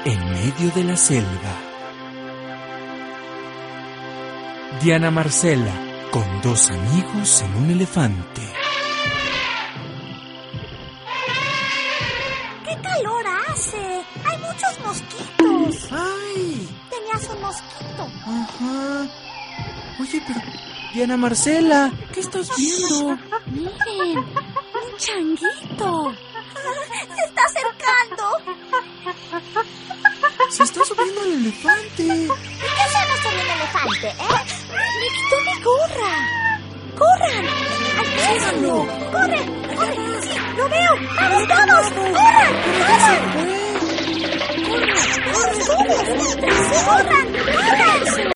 en medio de la selva. Diana Marcela con 2 amigos en un elefante. ¡Qué calor hace! ¡Hay muchos mosquitos! ¡Ay! Tenías un mosquito. Ajá. Oye, pero Diana Marcela, ¿qué estás viendo? Miren, un changuito. Se está acercando. Se está subiendo al elefante. ¿Y qué hacemos con el elefante, Me quitó mi gorra. ¡Corran! ¡Alcánzalo! ¡Corre! ¡Corre! ¡Sí, lo veo! ¡Vamos todos! ¡Corran! ¡Corran! ¡Corran! ¡Corran! ¡Corran! ¡Corran!